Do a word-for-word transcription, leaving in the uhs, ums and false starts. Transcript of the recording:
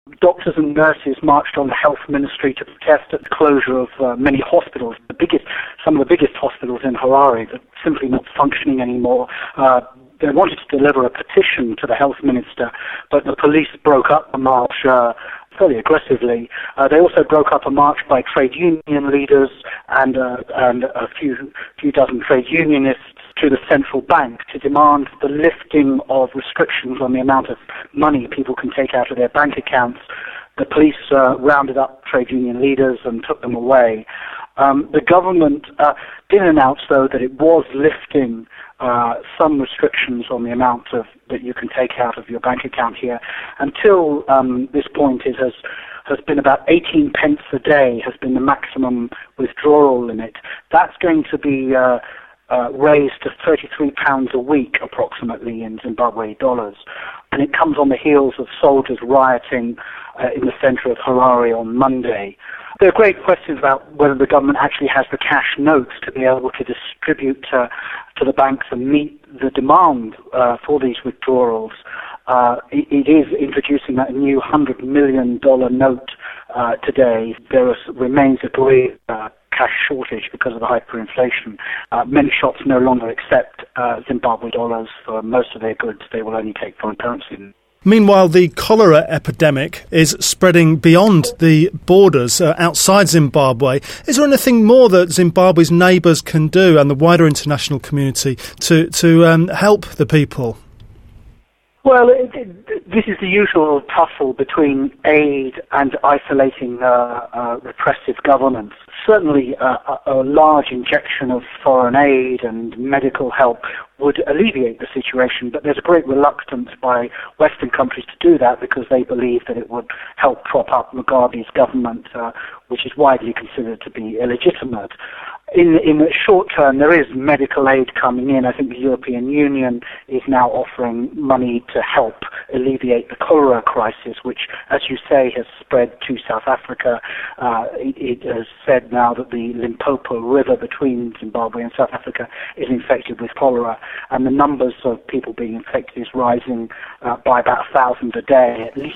Doctors and nurses marched on the health ministry to protest at the closure of uh, many hospitals, the biggest, some of the biggest hospitals in Harare that are simply not functioning anymore. Uh, they wanted to deliver a petition to the health minister, but the police broke up the march uh, fairly aggressively. Uh, they also broke up a march by trade union leaders and, uh, and a few, few dozen trade unionists to the central bank to demand the lifting of restrictions on the amount of money people can take out of their bank accounts. The police uh, rounded up trade union leaders and took them away. Um, the government uh, did announce, though, that it was lifting uh, some restrictions on the amount of that you can take out of your bank account here. Until um, this point, it has has been about eighteen pence a day has been the maximum withdrawal limit. That's going to be uh, Uh, raised to thirty-three pounds a week approximately in Zimbabwe dollars. And it comes on the heels of soldiers rioting uh, in the centre of Harare on Monday. There are great questions about whether the government actually has the cash notes to be able to distribute uh, to the banks and meet the demand uh, for these withdrawals. Uh, it, it is introducing that new one hundred million dollars note uh, today. There is, remains a great uh, cash shortage because of the hyperinflation. Uh, many shops no longer accept uh, Zimbabwe dollars for most of their goods. They will only take foreign currency. Meanwhile, the cholera epidemic is spreading beyond the borders uh, outside Zimbabwe. Is there anything more that Zimbabwe's neighbours can do and the wider international community to, to um, help the people? Well, it, it, this is the usual tussle between aid and isolating uh, uh, repressive governments. Certainly, uh, a, a large injection of foreign aid and medical help would alleviate the situation, but there's a great reluctance by Western countries to do that because they believe that it would help prop up Mugabe's government, uh, which is widely considered to be illegitimate. In, in the short term, there is medical aid coming in. I think the European Union is now offering money to help alleviate the cholera crisis, which, as you say, has spread to South Africa. Uh, it, it has said now that the Limpopo River between Zimbabwe and South Africa is infected with cholera, and the numbers of people being infected is rising uh, by about a thousand a day. At least